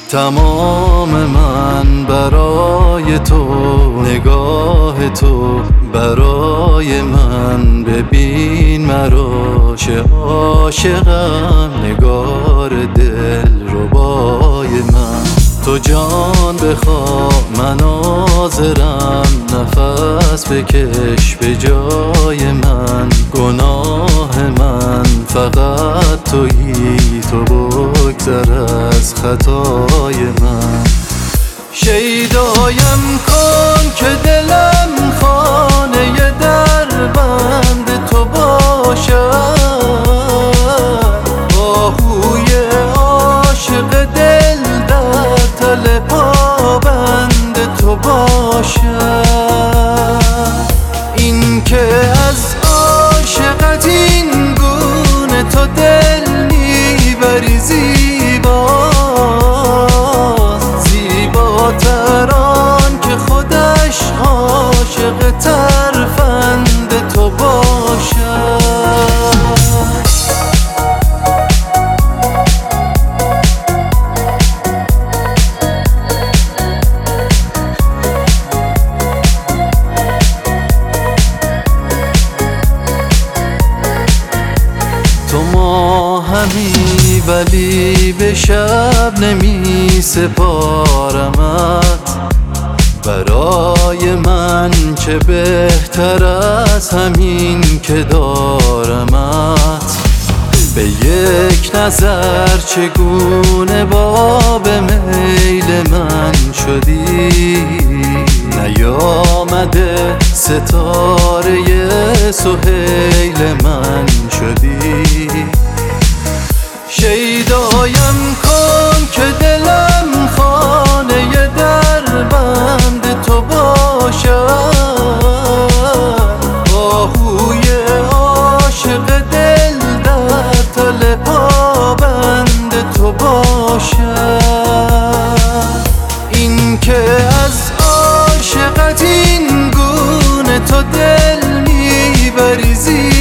تمام من برای تو، نگاه تو برای من. ببین مرا چه عاشقم، نگار دل ربای من. تو جان بخواه من حاضرم، نفس بکش به جای من. گناه من فقط تویی، تو بگذر از خطای من. شیدایم کن که دلم خانه در بند تو باشد، آهوی عاشق دل در تل پابند تو باشد. این که از عاشقت این گونه تو دل میبری زیباتر آن که خودش عاشق ترفند تو باشد. تو ماهمی ولی به شب نمی سپارمت، برای من چه بهتر از همین که دارمت. به یک نظر چگونه باب میل من شدی، نیامده ستاره سهیل من شدی. شیدایم کن که دلم خانه در بند تو باشد، آهوی عاشق دل در تل پابند تو باشد. این که از عاشقت این گونه تو دل میبری